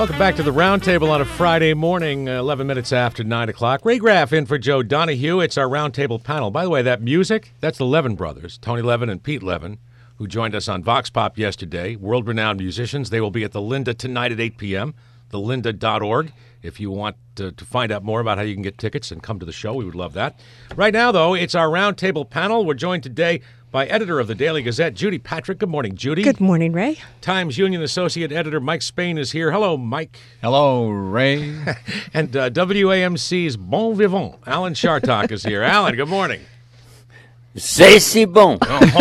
Welcome back to the Roundtable on a Friday morning, 11 minutes after 9 o'clock. Ray Graff in for Joe Donahue. It's our Roundtable panel. By the way, that music, that's the Levin brothers, Tony Levin and Pete Levin, who joined us on Vox Pop yesterday, world-renowned musicians. They will be at the Linda tonight at 8 p.m., thelynda.org. If you want to find out more about how you can get tickets and come to the show, we would love that. Right now, though, it's our Roundtable panel. We're joined today by editor of the Daily Gazette, Judy Patrick. Good morning, Judy. Good morning, Ray. Times Union Associate Editor Mike Spain is here. Hello, Mike. Hello, Ray. And WAMC's Bon Vivant, Alan Chartock is here. Alan, good morning. C'est si bon.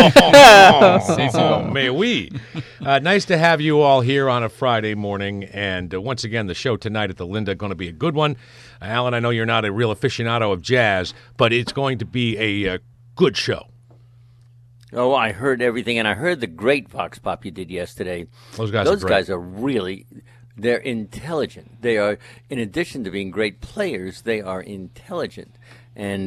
Mais oui. Nice to have you all here on a Friday morning. And once again, the show tonight at the Linda going to be a good one. Alan, I know you're not a real aficionado of jazz, but it's going to be a good show. Oh, I heard everything, and I heard the great Vox Pop you did yesterday. Those guys are really, they're intelligent. They are, in addition to being great players, they are intelligent. And,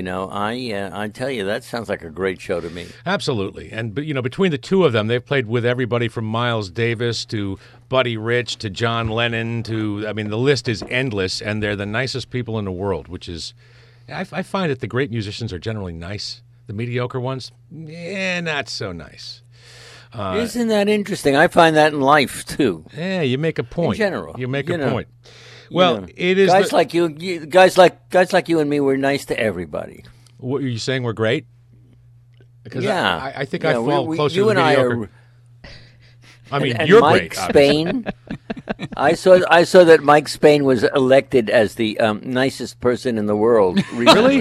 I tell you, that sounds like a great show to me. Absolutely. And, between the two of them, they've played with everybody from Miles Davis to Buddy Rich to John Lennon to, the list is endless, and they're the nicest people in the world, which is, I find that the great musicians are generally nice. The mediocre ones, not so nice. Isn't that interesting? I find that in life, too. Yeah, you make a point. In general. You make a point. Well, it is... Guys like you and me, we're nice to everybody. What, are you saying we're great? Because yeah. I think I fall closer to you the and mediocre. And you're Mike great. Spain. I saw that Mike Spain was elected as the nicest person in the world. Really?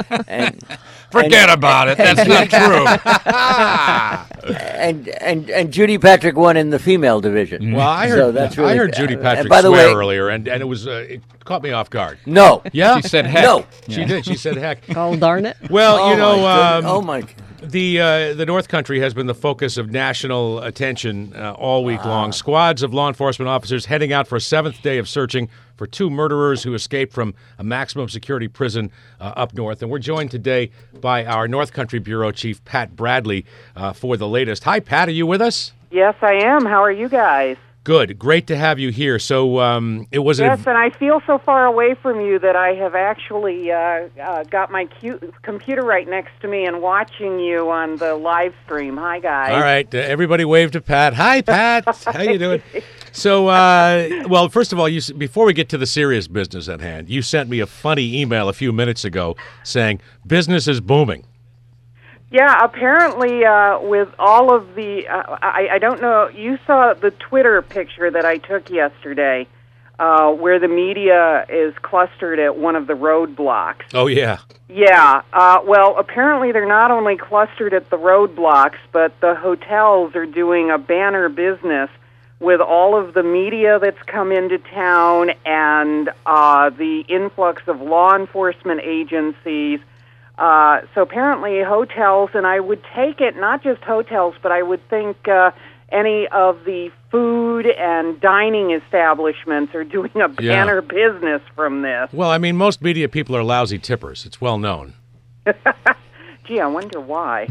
Forget about it. That's not true. And Judy Patrick won in the female division. Well, I heard Judy Patrick by the swear way, earlier, and it was it caught me off guard. No. Yeah? She said heck. No. She did. She said heck. Oh, darn it. Well, oh my God. The North Country has been the focus of national attention all week long. Squads of law enforcement officers heading out for a seventh day of searching for two murderers who escaped from a maximum security prison up north. And we're joined today by our North Country Bureau Chief, Pat Bradley, for the latest. Hi, Pat. Are you with us? Yes, I am. How are you guys? Good. Great to have you here. So it was... Yes, and I feel so far away from you that I have actually got my computer right next to me and watching you on the live stream. Hi, guys. All right. Everybody wave to Pat. Hi, Pat. How you doing? So, well, first of all, before we get to the serious business at hand, you sent me a funny email a few minutes ago saying business is booming. Yeah, apparently with all of the, I don't know, you saw the Twitter picture that I took yesterday where the media is clustered at one of the roadblocks. Oh, yeah. Yeah, well, apparently they're not only clustered at the roadblocks, but the hotels are doing a banner business with all of the media that's come into town and the influx of law enforcement agencies. So apparently hotels, and I would take it, not just hotels, but I would think any of the food and dining establishments are doing a banner business from this. Well, most media people are lousy tippers. It's well known. Gee, I wonder why.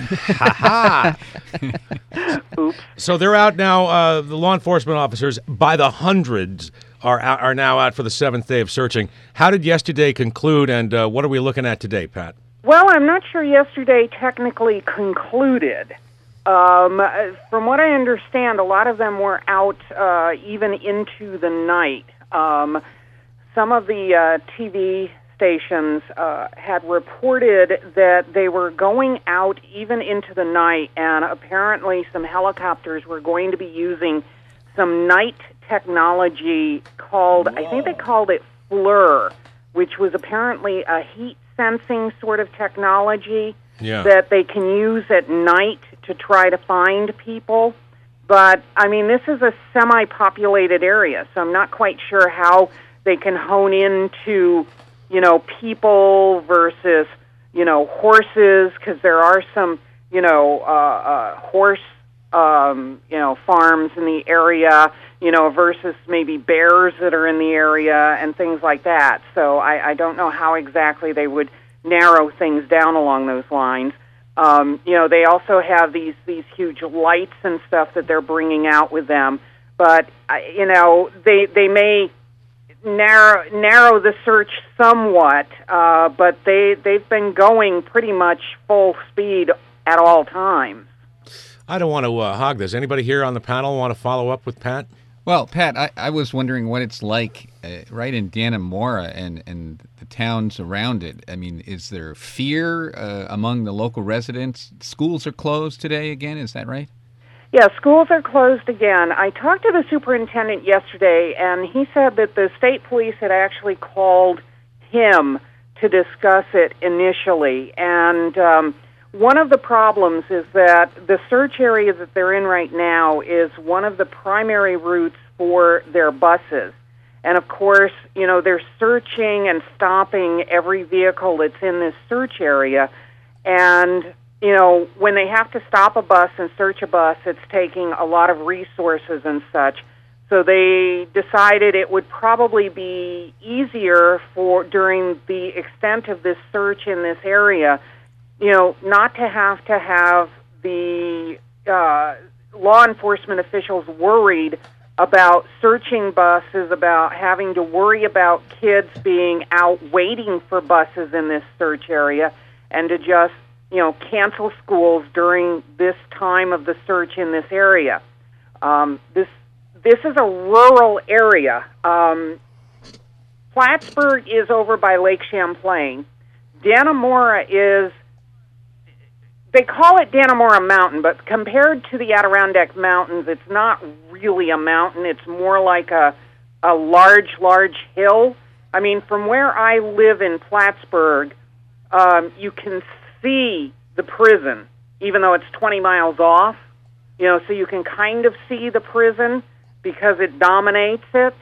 Oops. So they're out now, the law enforcement officers, by the hundreds, are now out for the seventh day of searching. How did yesterday conclude, and what are we looking at today, Pat? Well, I'm not sure yesterday technically concluded. From what I understand, a lot of them were out even into the night. Some of the TV stations had reported that they were going out even into the night, and apparently some helicopters were going to be using some night technology called, I think they called it FLIR, which was apparently a heat sensing sort of technology that they can use at night to try to find people. But, this is a semi-populated area, so I'm not quite sure how they can hone into, people versus, horses, because there are some, horse, farms in the area, versus maybe bears that are in the area and things like that. So I don't know how exactly they would narrow things down along those lines. They also have these huge lights and stuff that they're bringing out with them. but they may narrow the search somewhat, but they've been going pretty much full speed at all times. I don't want to hog this. Anybody here on the panel want to follow up with Pat? Well, Pat, I was wondering what it's like right in Dannemora and the towns around it. I mean, is there fear among the local residents? Schools are closed today again, is that right? Yeah, schools are closed again. I talked to the superintendent yesterday, and he said that the state police had actually called him to discuss it initially. And one of the problems is that the search area that they're in right now is one of the primary routes for their buses. And of course, they're searching and stopping every vehicle that's in this search area. And, when they have to stop a bus and search a bus, it's taking a lot of resources and such. So they decided it would probably be easier during the extent of this search in this area, not to have the law enforcement officials worried about searching buses, about having to worry about kids being out waiting for buses in this search area, and to just, cancel schools during this time of the search in this area. This is a rural area. Plattsburgh is over by Lake Champlain. Dannemora is, they call it Dannemora Mountain, but compared to the Adirondack Mountains, it's not really a mountain. It's more like a large hill. I mean, from where I live in Plattsburgh, you can see the prison, even though it's 20 miles off. So you can kind of see the prison because it dominates it.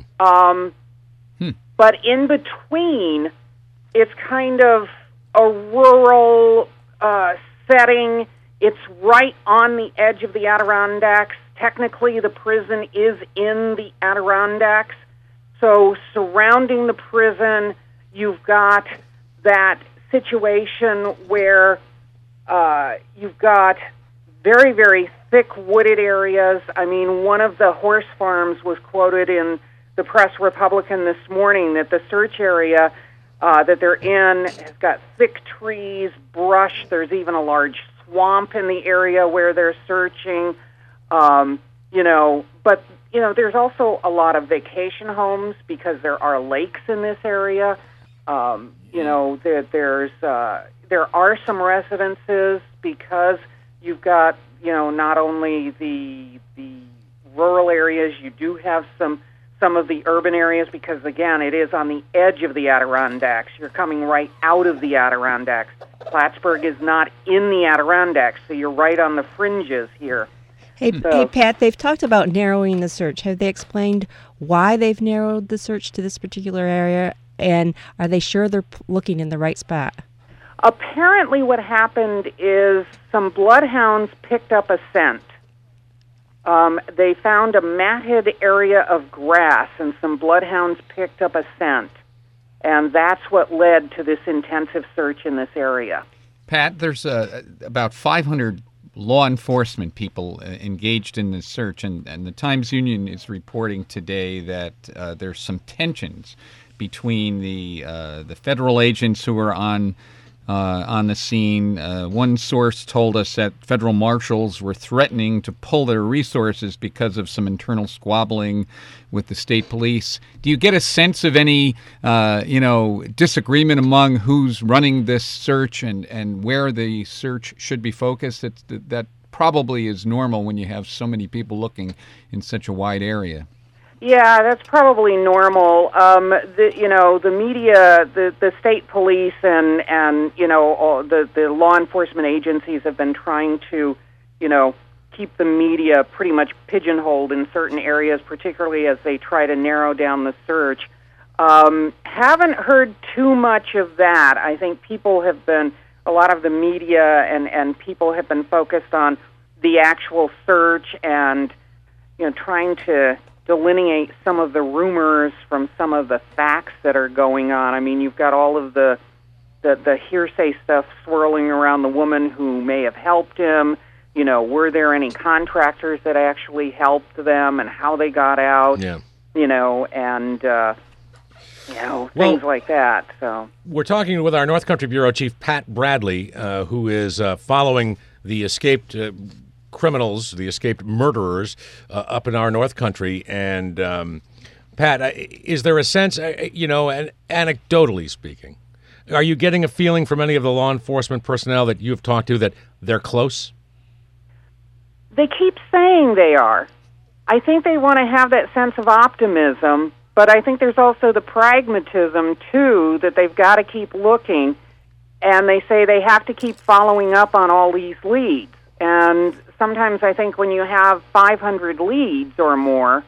But in between, it's kind of a rural setting. It's right on the edge of the Adirondacks. Technically, the prison is in the Adirondacks. So surrounding the prison, you've got that situation where you've got very, very thick wooded areas. I mean, one of the horse farms was quoted in the Press Republican this morning that the search area that they're in has got thick trees, brush. There's even a large swamp in the area where they're searching. But there's also a lot of vacation homes because there are lakes in this area. There are some residences because you've got, not only the rural areas, you do have some of the urban areas because, again, it is on the edge of the Adirondacks. You're coming right out of the Adirondacks. Plattsburgh is not in the Adirondacks, so you're right on the fringes here. Hey, Pat, they've talked about narrowing the search. Have they explained why they've narrowed the search to this particular area, and are they sure they're looking in the right spot? Apparently what happened is some bloodhounds picked up a scent. They found a matted area of grass, and some bloodhounds picked up a scent. And that's what led to this intensive search in this area. Pat, there's about 500 law enforcement people engaged in this search, and the Times-Union is reporting today that there's some tensions between the federal agents who are on the scene. One source told us that federal marshals were threatening to pull their resources because of some internal squabbling with the state police. Do you get a sense of any, disagreement among who's running this search and where the search should be focused? That probably is normal when you have so many people looking in such a wide area. Yeah, that's probably normal. The media, the state police, and all the law enforcement agencies have been trying to, keep the media pretty much pigeonholed in certain areas, particularly as they try to narrow down the search. Haven't heard too much of that. I think a lot of the media and people have been focused on the actual search and, trying to delineate some of the rumors from some of the facts that are going on. I mean, you've got all of the hearsay stuff swirling around the woman who may have helped him. were there any contractors that actually helped them and how they got out? Yeah. And things like that. So we're talking with our North Country Bureau Chief Pat Bradley, who is following the escaped criminals, the escaped murderers up in our North Country. And Pat, is there a sense, and anecdotally speaking, are you getting a feeling from any of the law enforcement personnel that you've talked to that they're close? They keep saying they are. I think they want to have that sense of optimism, but I think there's also the pragmatism, too, that they've got to keep looking, and they say they have to keep following up on all these leads. And sometimes I think when you have 500 leads or more,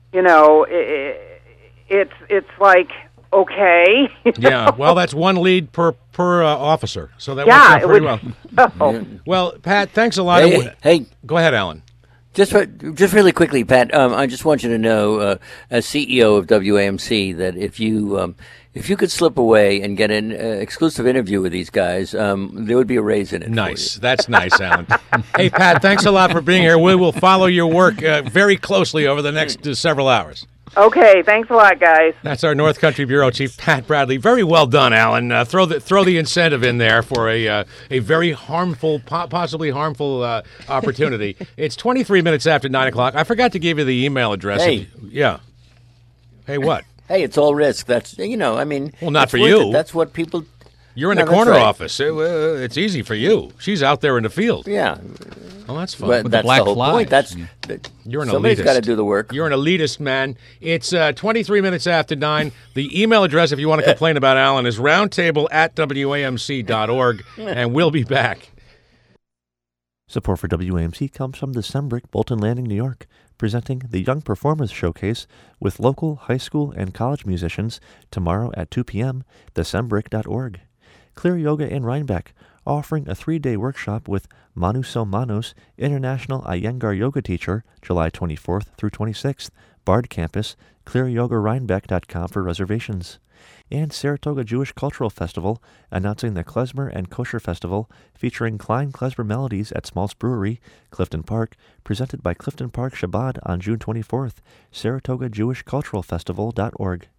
it's like, okay. Yeah, well, that's one lead per officer, so that works out pretty well. Well, Pat, thanks a lot. Hey, go ahead, Alan. Just really quickly, Pat. I just want you to know, as CEO of WAMC, that if you could slip away and get an exclusive interview with these guys, there would be a raise in it. Nice. That's nice, Alan. Hey, Pat, thanks a lot for being here. We will follow your work very closely over the next several hours. Okay, thanks a lot, guys. That's our North Country Bureau Chief, Pat Bradley. Very well done, Alan. Throw the incentive in there for a very harmful, possibly harmful opportunity. It's 23 minutes after 9 o'clock. I forgot to give you the email address. Hey. Yeah. Hey, what? Hey, it's all risk. That's, well, not for you. That's what people... You're in the corner office. It's easy for you. She's out there in the field. Yeah. Well, that's fun. But that's black the whole point. You're an somebody's elitist. got to do the work. You're an elitist, man. It's 23 minutes after 9. The email address, if you want to complain about Alan, is roundtable@wamc.org, and we'll be back. Support for WAMC comes from the Sembrick Bolton Landing, New York, presenting the Young Performers Showcase with local high school and college musicians tomorrow at 2 p.m. thesembrick.org. Clear Yoga in Rhinebeck, offering a 3-day workshop with Manu Manos, International Iyengar Yoga teacher, July 24th through 26th, Bard Campus, clearyogarinebeck.com for reservations. And Saratoga Jewish Cultural Festival, announcing the Klezmer and Kosher Festival, featuring Klein Klezmer Melodies at Smaltz Brewery, Clifton Park, presented by Clifton Park Shabbat on June 24th, SaratogaJewishCulturalFestival.org.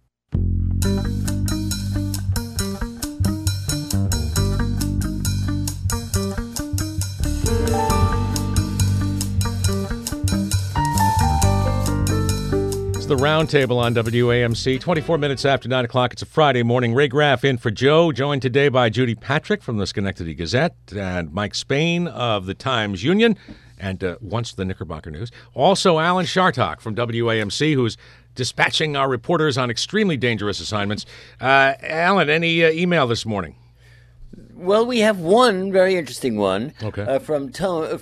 The Roundtable on WAMC, 24 minutes after 9 o'clock. It's a Friday morning. Ray Graff in for Joe, joined today by Judy Patrick from the Schenectady Gazette and Mike Spain of the Times-Union and once the Knickerbocker News. Also, Alan Shartok from WAMC, who's dispatching our reporters on extremely dangerous assignments. Alan, any email this morning? Well, we have one very interesting one from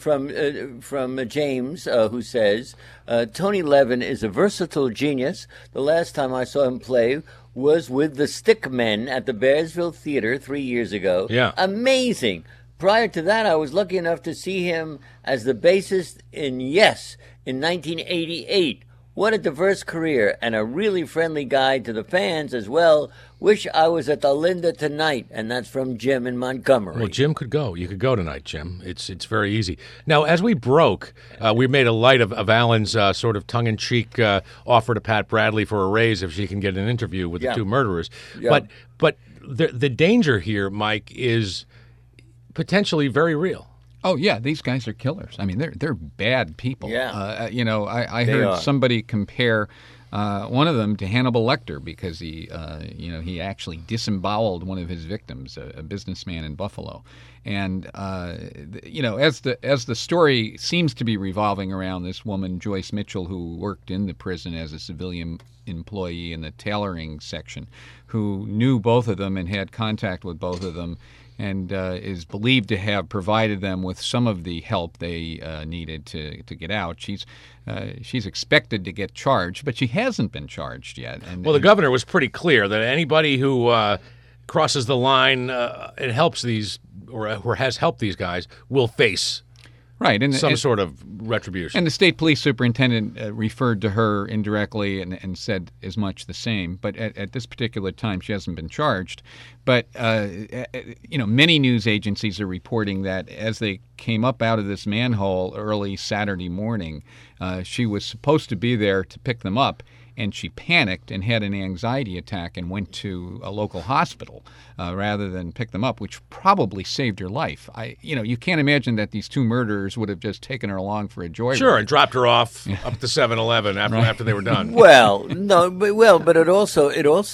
James, who says, Tony Levin is a versatile genius. The last time I saw him play was with the Stickmen at the Bearsville Theater 3 years ago. Yeah. Amazing. Prior to that, I was lucky enough to see him as the bassist in Yes in 1988. What a diverse career and a really friendly guy to the fans as well. Wish I was at the Linda tonight. And that's from Jim in Montgomery. Well, Jim could go. You could go tonight, Jim. It's very easy. Now, as we broke, we made a light of Alan's sort of tongue-in-cheek offer to Pat Bradley for a raise if she can get an interview with the two murderers. Yeah. But the danger here, Mike, is potentially very real. Oh yeah, these guys are killers. I mean, they're bad people. Yeah. I heard somebody compare one of them to Hannibal Lecter because he actually disemboweled one of his victims, a businessman in Buffalo, and as the story seems to be revolving around this woman Joyce Mitchell, who worked in the prison as a civilian employee in the tailoring section, who knew both of them and had contact with both of them, and is believed to have provided them with some of the help they needed to get out. She's expected to get charged, but she hasn't been charged yet. Well, the governor was pretty clear that anybody who crosses the line and helps these or has helped these guys will face Right, and some sort of retribution. And the state police superintendent referred to her indirectly and said as much the same. But at this particular time, she hasn't been charged. But many news agencies are reporting that as they came up out of this manhole early Saturday morning, she was supposed to be there to pick them up. And she panicked and had an anxiety attack and went to a local hospital rather than pick them up, which probably saved her life. You can't imagine that these two murderers would have just taken her along for a joyride. Sure, and dropped her off up to 7-Eleven after they were done. Well, no, but it also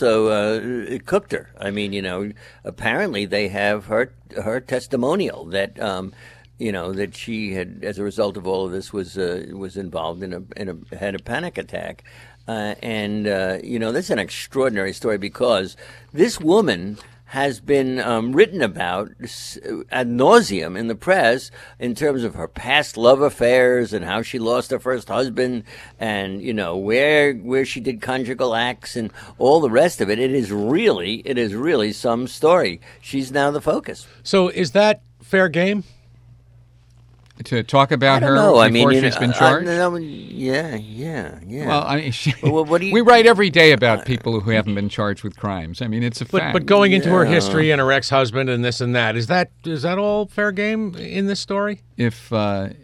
it cooked her. I mean, apparently they have her testimonial that. That she had, as a result of all of this, was involved had a panic attack, this is an extraordinary story because this woman has been written about ad nauseum in the press in terms of her past love affairs and how she lost her first husband and where she did conjugal acts and all the rest of it. It is really some story. She's now the focus. So is that fair game? To talk about her before she's been charged? Yeah. Well, I mean, what do you... we write every day about people who haven't been charged with crimes. I mean, it's a fact. But going into her history and her ex-husband and this and that, is that all fair game in this story? If the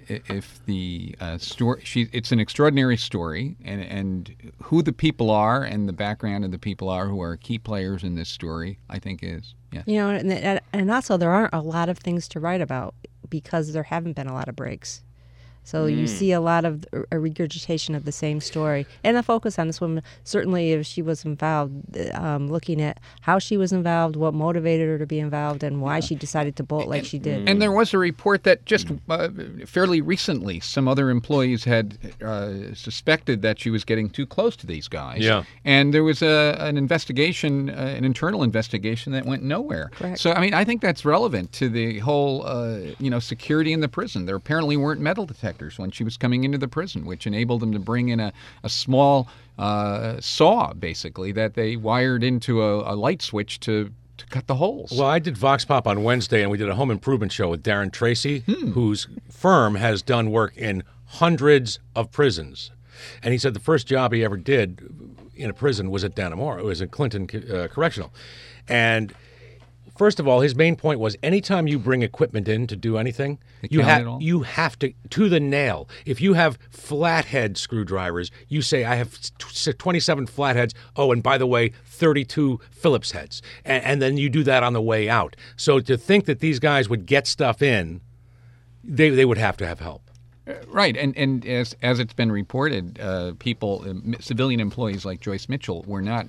story, it's an extraordinary story, and who the people are and the background of the people are who are key players in this story, I think is. Yeah. And also there aren't a lot of things to write about because there haven't been a lot of breaks. So you see a lot of a regurgitation of the same story. And the focus on this woman, certainly if she was involved, looking at how she was involved, what motivated her to be involved, and why she decided to bolt like she did. And there was a report that just fairly recently some other employees had suspected that she was getting too close to these guys. Yeah. And there was an investigation, an internal investigation that went nowhere. Correct. So, I mean, I think that's relevant to the whole, security in the prison. There apparently weren't metal detectors when she was coming into the prison, which enabled them to bring in a small saw, basically, that they wired into a light switch to cut the holes. Well, I did Vox Pop on Wednesday, and we did a home improvement show with Darren Tracy, whose firm has done work in hundreds of prisons. And he said the first job he ever did in a prison was at Dannemora. It was at Clinton Correctional. And first of all, his main point was anytime you bring equipment in to do anything, you have to the nail. If you have flathead screwdrivers, you say, I have 27 flatheads. Oh, and by the way, 32 Phillips heads. And then you do that on the way out. So to think that these guys would get stuff in, they would have to have help. Right, and as it's been reported, civilian employees like Joyce Mitchell were not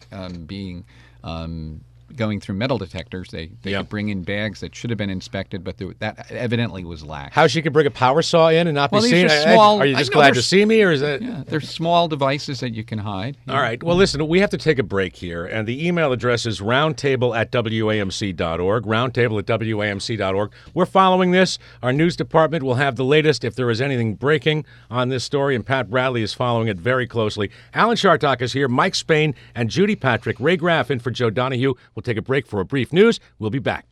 going through metal detectors. They could bring in bags that should have been inspected, but that evidently was lax. How she could bring a power saw in and not be seen? These are small, are you just glad to see me, or is that? Yeah, they're small devices that you can hide. All right. Well, listen, we have to take a break here, and the email address is roundtable@wamc.org, roundtable@wamc.org. We're following this. Our news department will have the latest if there is anything breaking on this story, and Pat Bradley is following it very closely. Alan Chartock is here, Mike Spain, and Judy Patrick. Ray Graff in for Joe Donahue. We'll take a break for a brief news. We'll be back.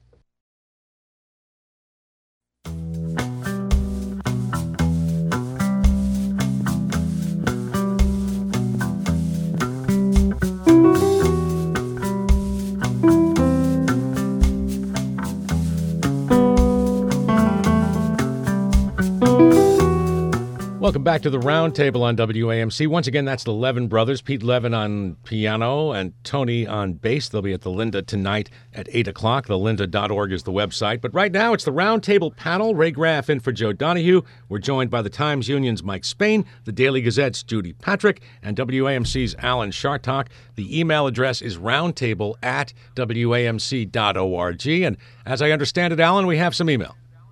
Welcome back to the Roundtable on WAMC. Once again, that's the Levin brothers, Pete Levin on piano and Tony on bass. They'll be at the Linda tonight at 8 o'clock. TheLinda.org is the website. But right now, it's the Roundtable panel. Ray Graff in for Joe Donahue. We're joined by the Times Union's Mike Spain, the Daily Gazette's Judy Patrick, and WAMC's Alan Chartock. The email address is roundtable@wamc.org. And as I understand it, Alan, we have some email.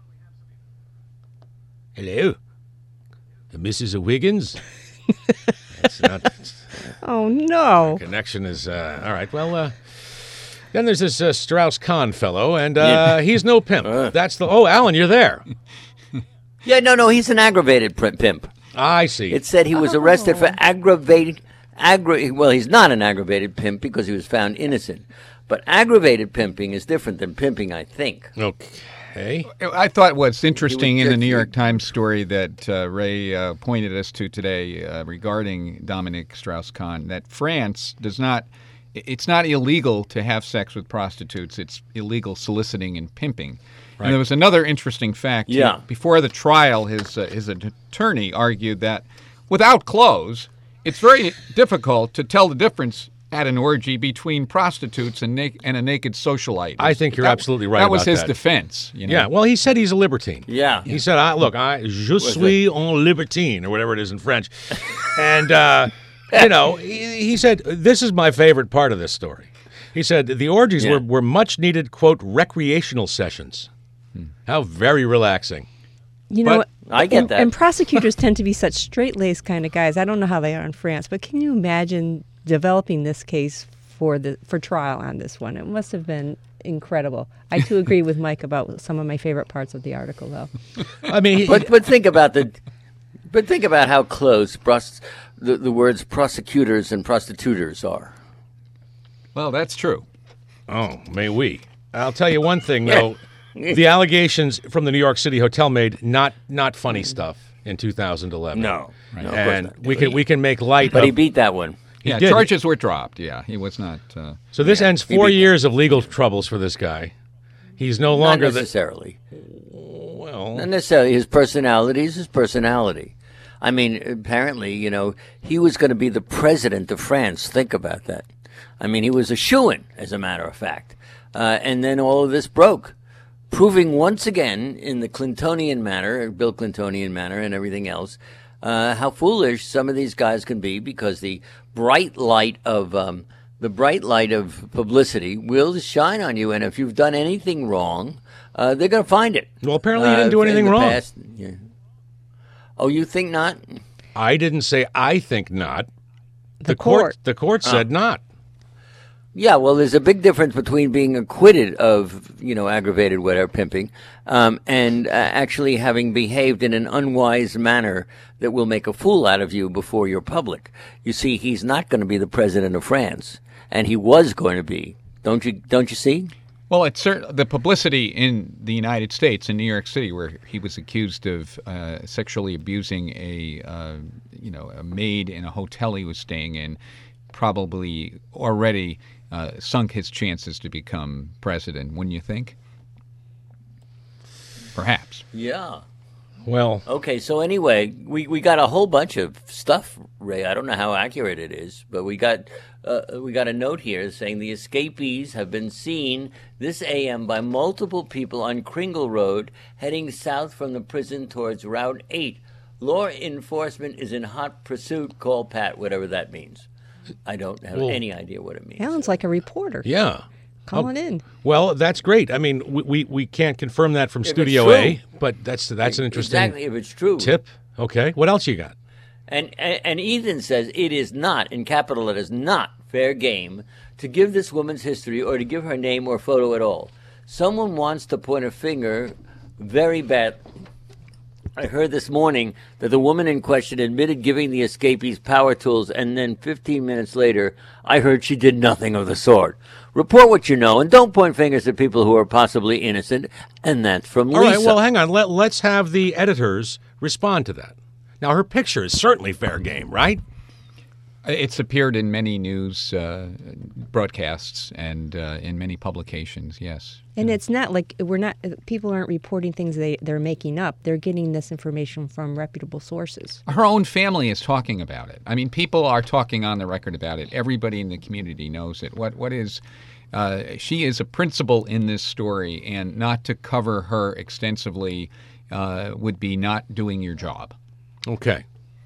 Hello. Mrs. Wiggins? That's not. Oh, no. Connection is, all right. Well, then there's this Strauss-Kahn fellow, and he's no pimp. That's the, Alan, you're there. Yeah, no, he's an aggravated pimp. I see. It said he was arrested for well, he's not an aggravated pimp because he was found innocent. But aggravated pimping is different than pimping, I think. Okay. Hey? I thought what's interesting in the just- New York Times story that Ray pointed us to today regarding Dominique Strauss-Kahn, that France does not, it's not illegal to have sex with prostitutes. It's illegal soliciting and pimping. Right. And there was another interesting fact. Yeah. Before the trial, his attorney argued that without clothes, it's very difficult to tell the difference at an orgy between prostitutes and a naked socialite. I think you're absolutely right That was about his that. defense. You know? Yeah, well, he said he's a libertine. Yeah. He said, je suis un libertine, or whatever it is in French. And, he said, this is my favorite part of this story. He said, the orgies were much needed, quote, recreational sessions. How very relaxing. You know, But I get that. And prosecutors tend to be such straight-laced kind of guys. I don't know how they are in France, but can you imagine developing this case for trial on this one? It must have been incredible. I too agree with Mike about some of my favorite parts of the article, though. I mean, But think about how close the words prosecutors and prostituters are. Well, that's true. oh, may we. I'll tell you one thing, though. The allegations from the New York City hotel made not funny stuff in 2011. No, no, of course And not. we can make light But of he beat that one. Yeah, did. charges were dropped. Yeah, he was not. So this ends 4 years of legal troubles for this guy. He's no Not longer necessarily. well. Not necessarily. His personality is his personality. I mean, apparently, he was going to be the president of France. Think about that. I mean, he was a shoo-in, as a matter of fact. And then all of this broke, proving once again in the Clintonian manner, Bill Clintonian manner and everything else, how foolish some of these guys can be, because the bright light of publicity will shine on you. And if you've done anything wrong, they're going to find it. Well, apparently you didn't do in anything the wrong. past. Yeah. Oh, you think not? I didn't say I think not. The court. The court said not. Yeah, well, there's a big difference between being acquitted of, aggravated whatever pimping, and actually having behaved in an unwise manner that will make a fool out of you before your public. You see, he's not going to be the president of France, and he was going to be. Don't you see? Well, it's the publicity in the United States, in New York City, where he was accused of sexually abusing a maid in a hotel he was staying in, probably already sunk his chances to become president, wouldn't you think? Perhaps. Yeah. Well, Okay, so anyway, we got a whole bunch of stuff, Ray. I don't know how accurate it is, but we got a note here saying the escapees have been seen this AM by multiple people on Kringle Road heading south from the prison towards Route 8. Law enforcement is in hot pursuit. Call Pat, whatever that means. I don't have any idea what it means. Alan's like a reporter. yeah. Calling in. Well, that's great. I mean, we can't confirm that from If it's Studio true. A, but that's an interesting Exactly, if it's true. tip. Okay. What else you got? And Ethan says it is not, in capital letters, not fair game to give this woman's history or to give her name or photo at all. Someone wants to point a finger very bad. I heard this morning that the woman in question admitted giving the escapees power tools, and then 15 minutes later, I heard she did nothing of the sort. Report what you know, and don't point fingers at people who are possibly innocent. And that's from Lisa. All right. Well, hang on. Let's have the editors respond to that. Now, her picture is certainly fair game, right? It's appeared in many news broadcasts and in many publications, yes. And it's not like people aren't reporting things they're making up. They're getting this information from reputable sources. Her own family is talking about it. I mean, people are talking on the record about it. Everybody in the community knows it. She is a principal in this story, and not to cover her extensively would be not doing your job. Okay.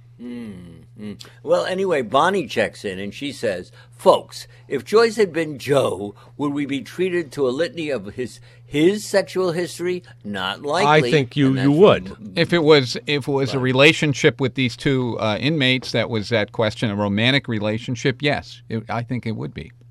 Well, anyway, Bonnie checks in and she says, folks, if Joyce had been Joe, would we be treated to a litany of his sexual history? Not likely. I think you And that's would. from- If it was a relationship with these two inmates, that was that question, a romantic relationship, yes, I think it would be.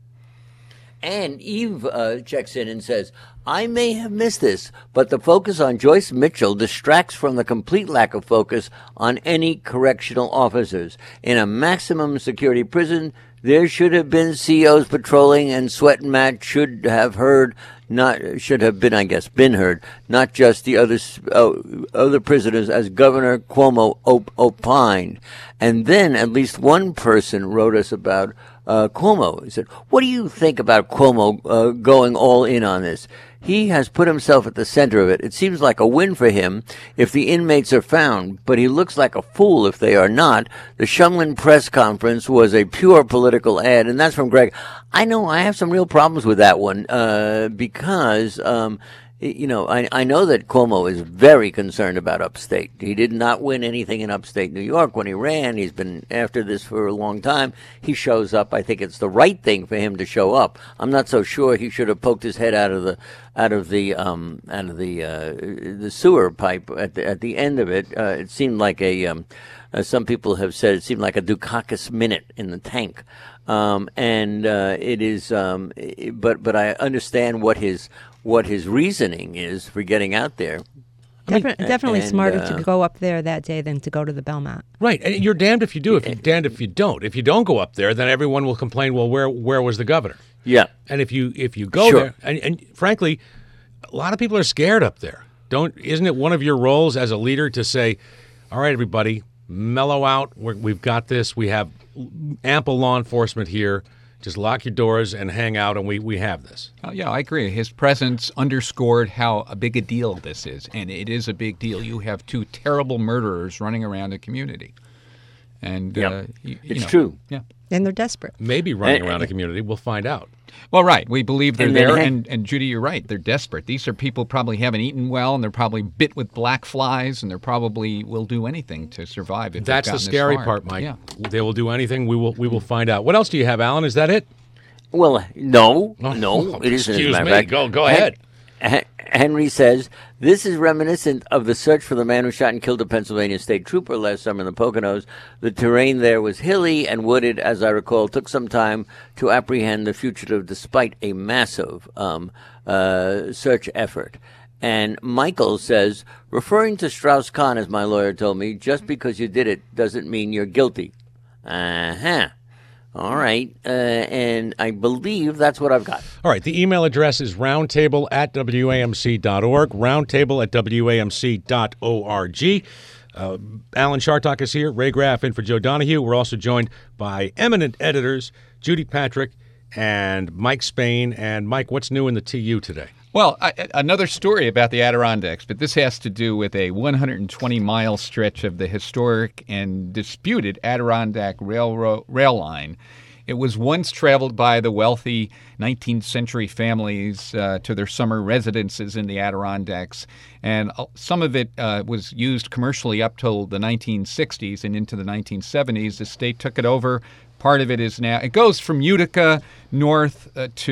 And Eve checks in and says, I may have missed this, but the focus on Joyce Mitchell distracts from the complete lack of focus on any correctional officers. In a maximum security prison, there should have been COs patrolling, and Sweat and Matt should have heard been heard, not just the other prisoners, as Governor Cuomo opined. And then at least one person wrote us about Cuomo. He said, "What do you think about Cuomo going all in on this? He has put himself at the center of it. It seems like a win for him if the inmates are found, but he looks like a fool if they are not. The Shumlin press conference was a pure political ad." And that's from Greg. I know I have some real problems with that one because I know that Cuomo is very concerned about upstate. He did not win anything in upstate New York when he ran. He's been after this for a long time. He shows up. I think it's the right thing for him to show up. I'm not so sure he should have poked his head out of the sewer pipe at the end of it. It seemed like some people have said it seemed like a Dukakis minute in the tank. It is, but I understand what his reasoning is for getting out there. Definitely smarter to go up there that day than to go to the Belmont. Right. And you're damned if you do, you're damned if you don't. If you don't go up there, then everyone will complain, well, where was the governor? Yeah. And if you go Sure. there, and frankly, a lot of people are scared up there. Isn't it one of your roles as a leader to say, all right, everybody, mellow out. We've got this. We have ample law enforcement here. Just lock your doors and hang out, and we have this. Yeah, I agree. His presence underscored how big a deal this is, and it is a big deal. You have two terrible murderers running around a community, and it's true. Yeah, and they're desperate. Maybe running around a community. We'll find out. Well, right. We believe they're And there, then and Judy, you're right. They're desperate. These are people probably haven't eaten well, and they're probably bit with black flies, and they're probably will do anything to survive. If That's they've the gotten scary this far. part, Mike. Yeah. They will do anything. We will find out. What else do you have, Alan? Is that it? Well, no, Oh, it isn't. As a excuse matter of me. fact. Go ahead. Henry says, this is reminiscent of the search for the man who shot and killed a Pennsylvania state trooper last summer in the Poconos. The terrain there was hilly and wooded, as I recall. Took some time to apprehend the fugitive despite a massive search effort. And Michael says, referring to Strauss-Kahn, as my lawyer told me, just because you did it doesn't mean you're guilty. Uh-huh. All right, and I believe that's what I've got. All right, the email address is roundtable@wamc.org, roundtable@wamc.org. Alan Chartock is here, Ray Graff in for Joe Donahue. We're also joined by eminent editors Judy Patrick and Mike Spain. And Mike, what's new in the TU today? Well, another story about the Adirondacks, but this has to do with a 120-mile stretch of the historic and disputed Adirondack rail line. It was once traveled by the wealthy 19th century families to their summer residences in the Adirondacks, and some of it was used commercially up till the 1960s and into the 1970s. The state took it over. Part of it is now, it goes from Utica north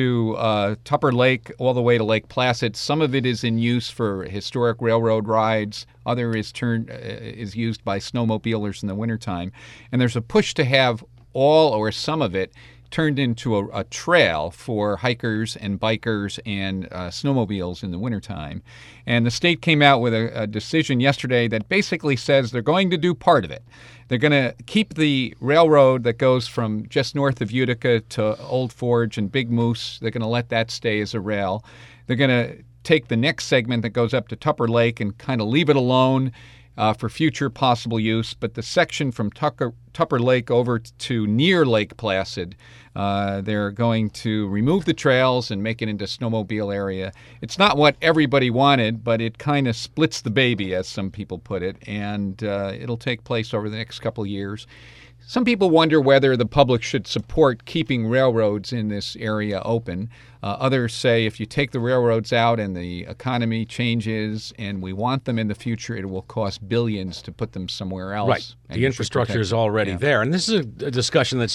to Tupper Lake all the way to Lake Placid. Some of it is in use for historic railroad rides. Other is used by snowmobilers in the wintertime. And there's a push to have all or some of it turned into a trail for hikers and bikers and snowmobiles in the wintertime. And the state came out with a decision yesterday that basically says they're going to do part of it. They're going to keep the railroad that goes from just north of Utica to Old Forge and Big Moose. They're going to let that stay as a rail. They're going to take the next segment that goes up to Tupper Lake and kind of leave it alone for future possible use. But the section from Tupper Lake over to near Lake Placid, they're going to remove the trails and make it into a snowmobile area. It's not what everybody wanted, but it kind of splits the baby, as some people put it, and it'll take place over the next couple of years. Some people wonder whether the public should support keeping railroads in this area open. Others say if you take the railroads out and the economy changes and we want them in the future, it will cost billions to put them somewhere else. Right. The infrastructure is already there. And this is a discussion has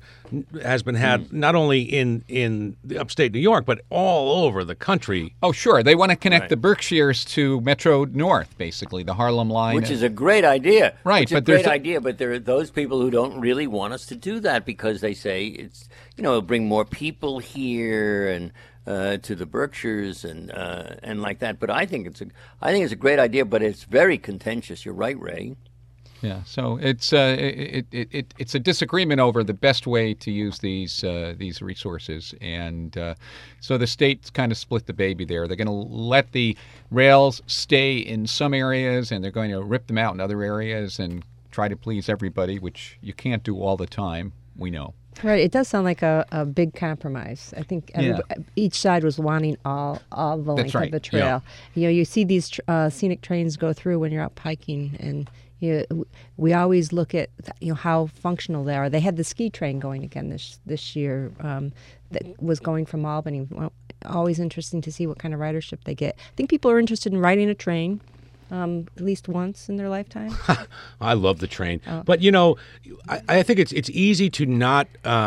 been had not only in the upstate New York, but all over the country. Oh, sure. They want to connect the Berkshires to Metro North, basically, the Harlem line. Which is a great idea. Right. It's a great idea, but there are those people who don't really want us to do that because they say it's, it'll bring more people here and to the Berkshires and like that. But I think it's a great idea, but it's very contentious. You're right, Ray. Yeah, so it's it's a disagreement over the best way to use these resources, and so the state's kind of split the baby there. They're going to let the rails stay in some areas, and they're going to rip them out in other areas and try to please everybody, which you can't do all the time. We know. Right. It does sound like a big compromise. I think each side was wanting all the length of the trail. You know, you see these scenic trains go through when you're out hiking, and we always look at how functional they are. They had the ski train going again this year that was going from Albany. Well, always interesting to see what kind of ridership they get. I think people are interested in riding a train. At least once in their lifetime. I love the train. But, I think it's easy to not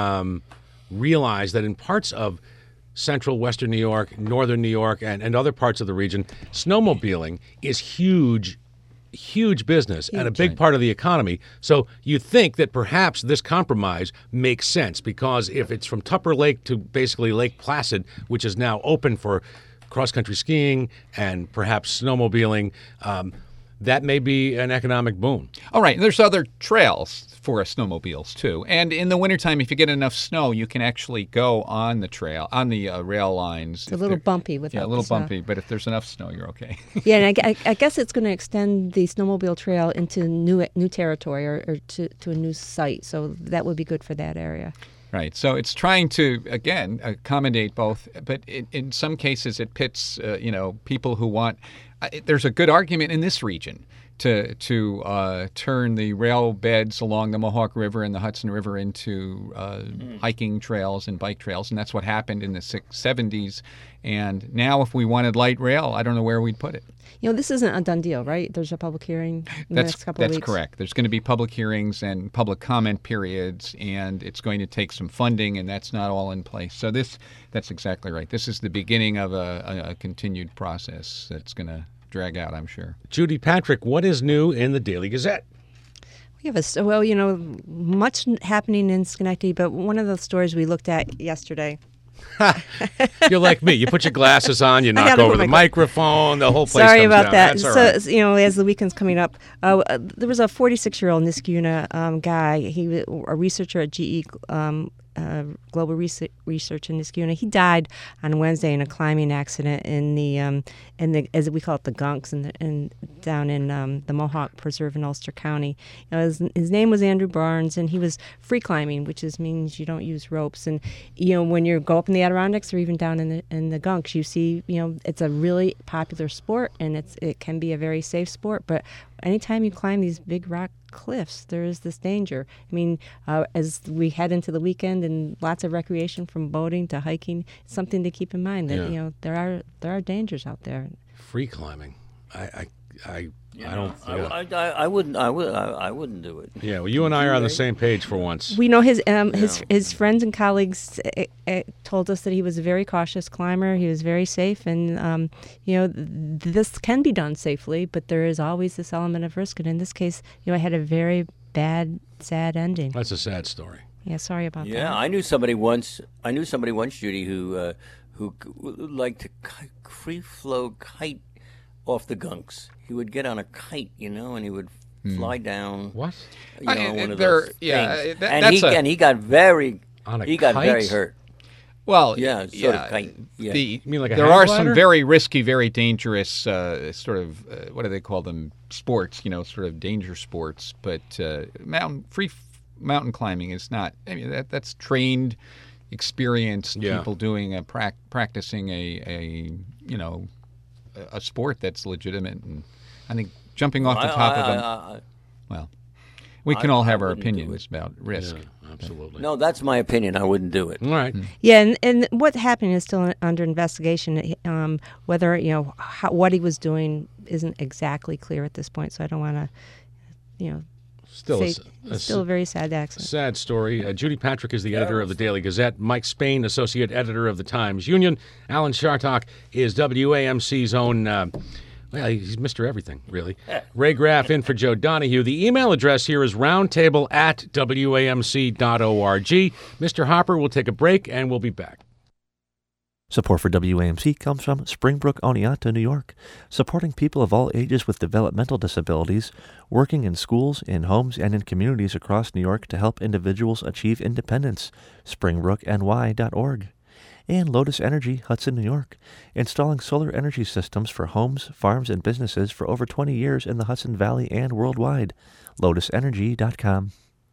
realize that in parts of central western New York, northern New York, and other parts of the region, snowmobiling is huge business and a big part of the economy. So you think that perhaps this compromise makes sense, because if it's from Tupper Lake to basically Lake Placid, which is now open for cross-country skiing and perhaps snowmobiling, that may be an economic boom. All right. There's other trails for snowmobiles, too. And in the wintertime, if you get enough snow, you can actually go on the trail, on the rail lines. It's a little bumpy without a little the snow. bumpy, but if there's enough snow, you're okay. Yeah, and I guess it's going to extend the snowmobile trail into new territory or to a new site, so that would be good for that area. Right. So it's trying to, again, accommodate both, but in some cases it pits, people who want. There's a good argument in this region to turn the rail beds along the Mohawk River and the Hudson River into hiking trails and bike trails, and that's what happened in the 70s. And now, if we wanted light rail, I don't know where we'd put it. This isn't a done deal, right? There's a public hearing in the next couple of weeks. That's correct. There's going to be public hearings and public comment periods, and it's going to take some funding, and that's not all in place. So that's exactly right. This is the beginning of a continued process that's going to drag out, I'm sure. Judy Patrick, what is new in the Daily Gazette? We have much happening in Schenectady, but one of the stories we looked at yesterday. You're like me. You put your glasses on, you knock over the microphone, the whole place Sorry comes about down. that. That's all right. As the weekend's coming up, there was a 46-year-old Niskayuna guy. He was a researcher at GE Global Research in Niskayuna. He died on Wednesday in a climbing accident in the as we call it, the Gunks, down in the Mohawk Preserve in Ulster County. His name was Andrew Barnes, and he was free climbing, which means you don't use ropes. And when you go up in the Adirondacks or even down in the Gunks, you see it's a really popular sport, and it can be a very safe sport. But anytime you climb these big rock cliffs, there is this danger. As we head into the weekend and lots of recreation from boating to hiking, it's something to keep in mind that there are dangers out there. Free climbing, I wouldn't do it. Yeah, well, you and I are on the same page for once. We know his friends and colleagues told us that he was a very cautious climber. He was very safe, and this can be done safely, but there is always this element of risk. And in this case, I had a very bad, sad ending. That's a sad story. Yeah, sorry about that. Yeah, I knew somebody once, Judy, who liked to free flow kite off the Gunks. He would get on a kite, and he would fly down. What? One of those things. And he got very kite? hurt. Well, yeah, sort of kite. Yeah. You mean like a there hang are glider? some very risky, very dangerous sort of what do they call them? Sports, sort of danger sports. But mountain climbing is not. That's trained, experienced people doing practicing a sport that's legitimate, and I think jumping off the top of them. We can all have our opinions about risk. Yeah, absolutely. No, that's my opinion. I wouldn't do it. All right. Yeah, and what happened is still under investigation. Whether what he was doing isn't exactly clear at this point. So I don't want to, still a very sad accident. Sad story. Judy Patrick is the editor of the Daily Gazette. Mike Spain, associate editor of the Times Union. Alan Chartock is WAMC's own. He's Mr. Everything, really. Ray Graff in for Joe Donahue. The email address here is roundtable@wamc.org. Mr. Hopper will take a break, and we'll be back. Support for WAMC comes from Springbrook, Oneonta, New York, supporting people of all ages with developmental disabilities, working in schools, in homes, and in communities across New York to help individuals achieve independence. SpringbrookNY.org. And Lotus Energy, Hudson, New York, installing solar energy systems for homes, farms, and businesses for over 20 years in the Hudson Valley and worldwide. LotusEnergy.com.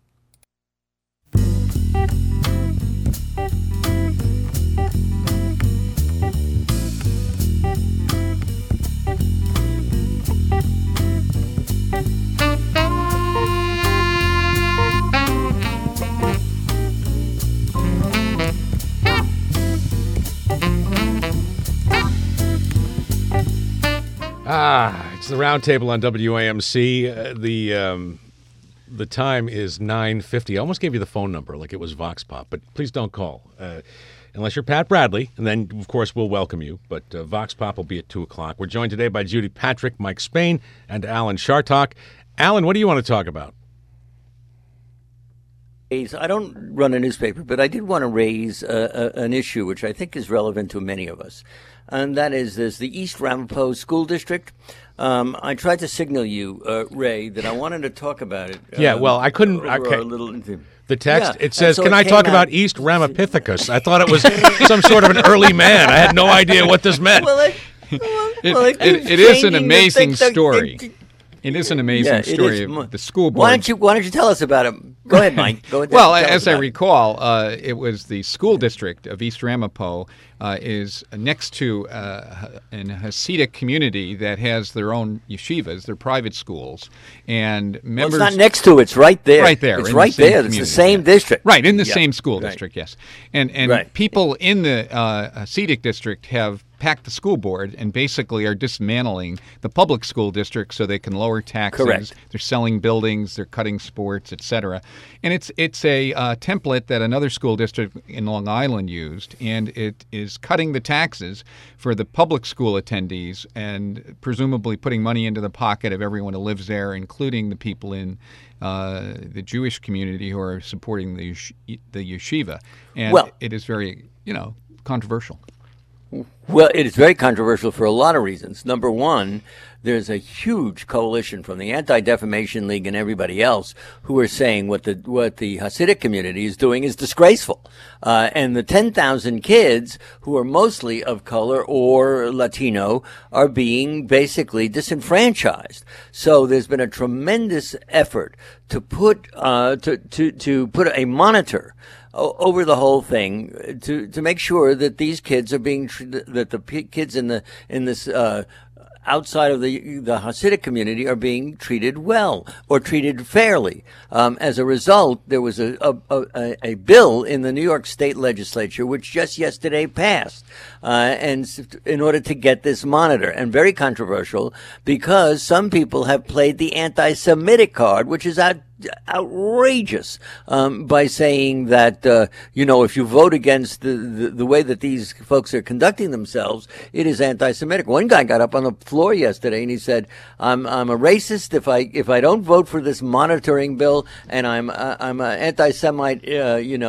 It's the Roundtable on WAMC. The time is 9:50. I almost gave you the phone number like it was Vox Pop, but please don't call. Unless you're Pat Bradley, and then, of course, we'll welcome you. But Vox Pop will be at 2 o'clock. We're joined today by Judy Patrick, Mike Spain, and Alan Chartock. Alan, what do you want to talk about? I don't run a newspaper, but I did want to raise an issue which I think is relevant to many of us, and that is there's the East Ramapo School District. I tried to signal you, Ray, that I wanted to talk about it. Yeah, well, I couldn't. The text, Yeah, it says, so can it I came talk out- about East Ramapithecus? I thought it was some sort of an early man. I had no idea what this meant. It is an amazing story. It is an amazing story of the school board. Why don't you tell us about it? Go ahead, Mike. Go ahead. Well, tell us as I about it. recall, it was the school district of East Ramapo is next to an Hasidic community that has their own yeshivas, their private schools, and Well, members. it's not next to it. It's right there. Right there. It's in right the same there. It's the community, same yeah. district. Right, in the Yeah, same school right. district, yes. And Right. people in the Hasidic district have packed the school board and basically are dismantling the public school district so they can lower taxes. Correct. They're selling buildings, they're cutting sports, etc. And it's a template that another school district in Long Island used, and it is cutting the taxes for the public school attendees and presumably putting money into the pocket of everyone who lives there, including the people in the Jewish community who are supporting the yeshiva. And Well- it is very, controversial. Well, it is very controversial for a lot of reasons. Number one, there's a huge coalition from the Anti-Defamation League and everybody else who are saying what the Hasidic community is doing is disgraceful. And the 10,000 kids who are mostly of color or Latino are being basically disenfranchised. So there's been a tremendous effort to put to put a monitor over the whole thing to make sure that these kids are being that the kids in this outside of the Hasidic community are being treated well or treated fairly. As a result, there was a bill in the New York State Legislature which just yesterday passed, and in order to get this monitor, and very controversial because some people have played the anti-Semitic card, which is outrageous, by saying that if you vote against the way that these folks are conducting themselves, it is anti-Semitic. One guy got up on the floor yesterday and he said, "I'm a racist if I don't vote for this monitoring bill, and I'm an anti-Semite. I'm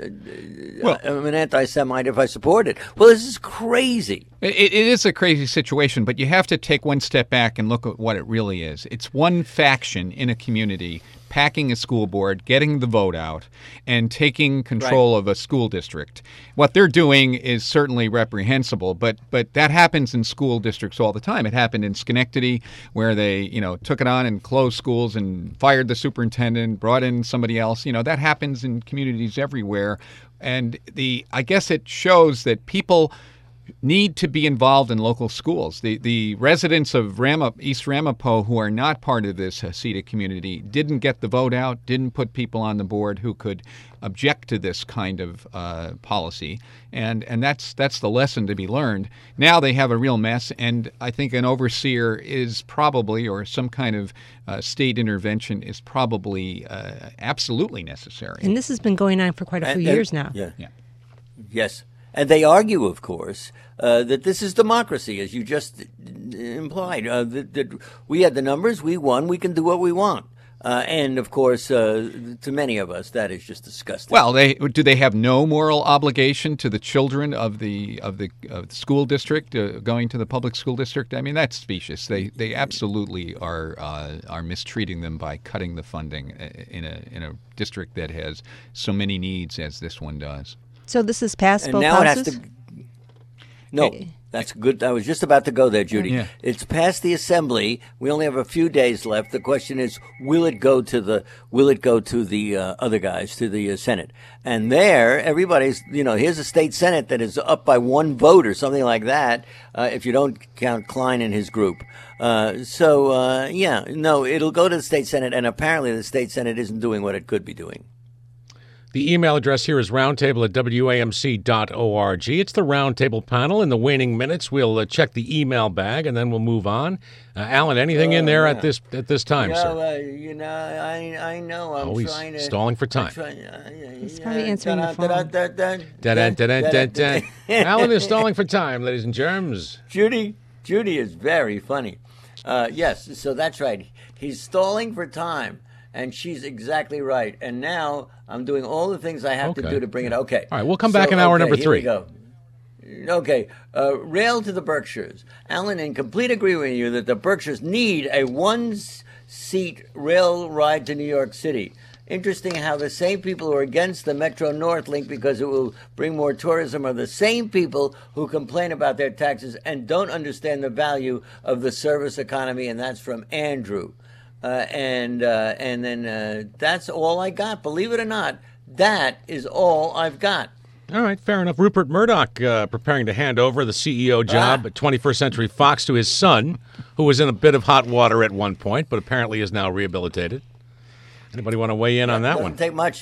an anti-Semite if I support it." Well, this is crazy. It is a crazy situation, but you have to take one step back and look at what it really is. It's one faction in a community packing a school board, getting the vote out, and taking control of a school district. What they're doing is certainly reprehensible, but that happens in school districts all the time. It happened in Schenectady, where they took it on and closed schools and fired the superintendent, brought in somebody else. That happens in communities everywhere, and I guess it shows that people need to be involved in local schools. The residents of East Ramapo who are not part of this Hasidic community didn't get the vote out, didn't put people on the board who could object to this kind of policy, and that's the lesson to be learned. Now they have a real mess, and I think an overseer is probably, or some kind of state intervention is probably absolutely necessary. And this has been going on for quite a few years now. Yeah. Yes. And they argue, of course, that this is democracy, as you just implied. That we had the numbers, we won, we can do what we want. And of course, to many of us, that is just disgusting. Well, do they have no moral obligation to the children of the school district going to the public school district? I mean, that's specious. They absolutely are mistreating them by cutting the funding in a district that has so many needs as this one does. So this is past and both now houses? it has to. No. That's good. I was just about to go there, Judy. Yeah. It's past the assembly. We only have a few days left. The question is, will it go to the other guys, to the Senate? And there, everybody's, here's a state Senate that is up by one vote or something like that, if you don't count Klein and his group. It'll go to the state Senate, and apparently the state Senate isn't doing what it could be doing. The email address here is roundtable@wamc.org. It's the Roundtable panel. In the waning minutes, we'll check the email bag, and then we'll move on. Alan, anything in there at this time, sir? I know. I'm he's trying to... stalling for time. He's probably answering the phone. Alan is stalling for time, ladies and germs. Judy is very funny. Yes, so that's right. He's stalling for time. And she's exactly right. And now I'm doing all the things I have to do to bring it. Okay. All right, we'll come back in hour number 3. Here we go. Okay. Rail to the Berkshires. Alan, in complete agreement with you that the Berkshires need a one-seat rail ride to New York City. Interesting how the same people who are against the Metro North link because it will bring more tourism are the same people who complain about their taxes and don't understand the value of the service economy, and that's from Andrew. And then that's all I got. Believe it or not, that is all I've got. All right, fair enough. Rupert Murdoch preparing to hand over the CEO job at 21st Century Fox to his son, who was in a bit of hot water at one point, but apparently is now rehabilitated. Anybody want to weigh in on that one?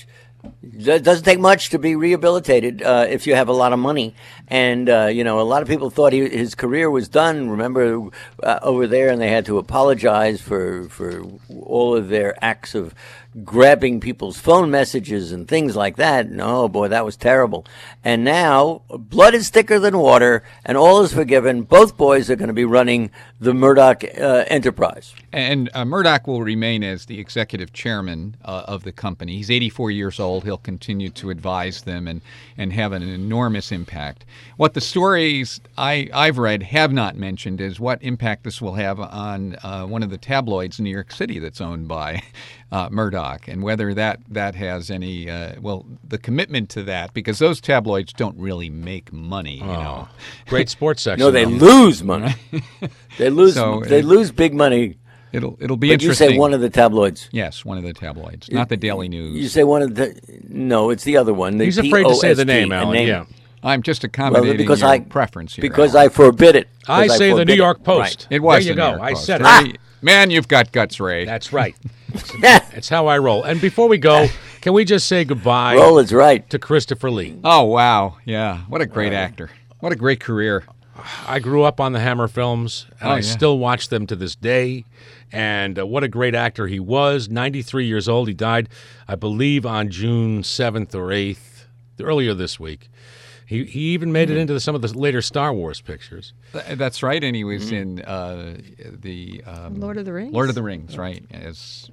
It doesn't take much to be rehabilitated if you have a lot of money. And, a lot of people thought his career was done, remember, over there, and they had to apologize for all of their acts of grabbing people's phone messages and things like that. No, boy, that was terrible. And now, blood is thicker than water, and all is forgiven. Both boys are going to be running the Murdoch enterprise. And Murdoch will remain as the executive chairman of the company. He's 84 years old. He'll continue to advise them and have an enormous impact. What the stories I've read have not mentioned is what impact this will have on one of the tabloids in New York City that's owned by Murdoch, and whether that has any, the commitment to that, because those tabloids don't really make money, Great sports section. No, they lose money. They lose big money. It'll be but interesting. You say one of the tabloids. Yes, one of the tabloids, not the Daily News. You say one of the... No, it's the other one. He's afraid to say the name, Alan, yeah. I'm just accommodating your preference here. Because Alan. I forbid it. I say the New York Post. Right. It was there you the go. New York I Post. said it. Man, you've got guts, Ray. That's right. It's how I roll. And before we go, can we just say goodbye Roll is right. to Christopher Lee? Oh, wow. Yeah. What a great actor. What a great career. I grew up on the Hammer films, and I still watch them to this day. And what a great actor he was. 93 years old. He died, I believe, on June 7th or 8th, earlier this week. He even made it into some of the later Star Wars pictures. That's right, and he was in the Lord of the Rings. Lord of the Rings, right? As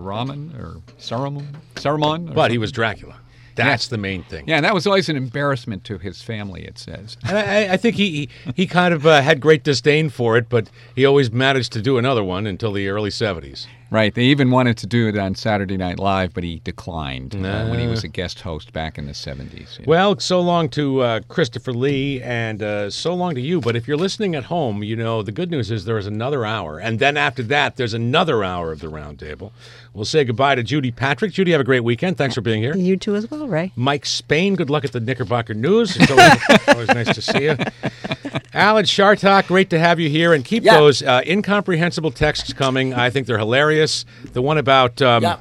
Saruman. But he was Dracula. That's the main thing. Yeah, and that was always an embarrassment to his family, it says. And I think he kind of had great disdain for it, but he always managed to do another one until the early 70s. Right. They even wanted to do it on Saturday Night Live, but he declined when he was a guest host back in the 70s. Well, so long to Christopher Lee, and so long to you. But if you're listening at home, the good news is there is another hour. And then after that, there's another hour of the Roundtable. We'll say goodbye to Judy Patrick. Judy, have a great weekend. Thanks for being here. You too as well, Ray. Mike Spain, good luck at the Knickerbocker News. It's always nice to see you. Alan Chartock, great to have you here. And keep those incomprehensible texts coming. I think they're hilarious. The one about, can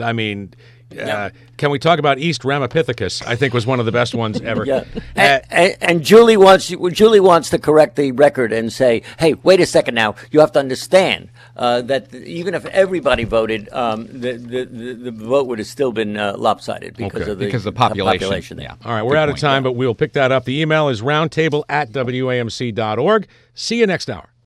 we talk about East Ramapithecus? I think was one of the best ones ever. Yeah. And Julie wants to correct the record and say, hey, wait a second now. You have to understand that even if everybody voted, the vote would have still been lopsided because of the population. Yeah. All right, we're out of time, but we'll pick that up. The email is roundtable@wamc.org. See you next hour.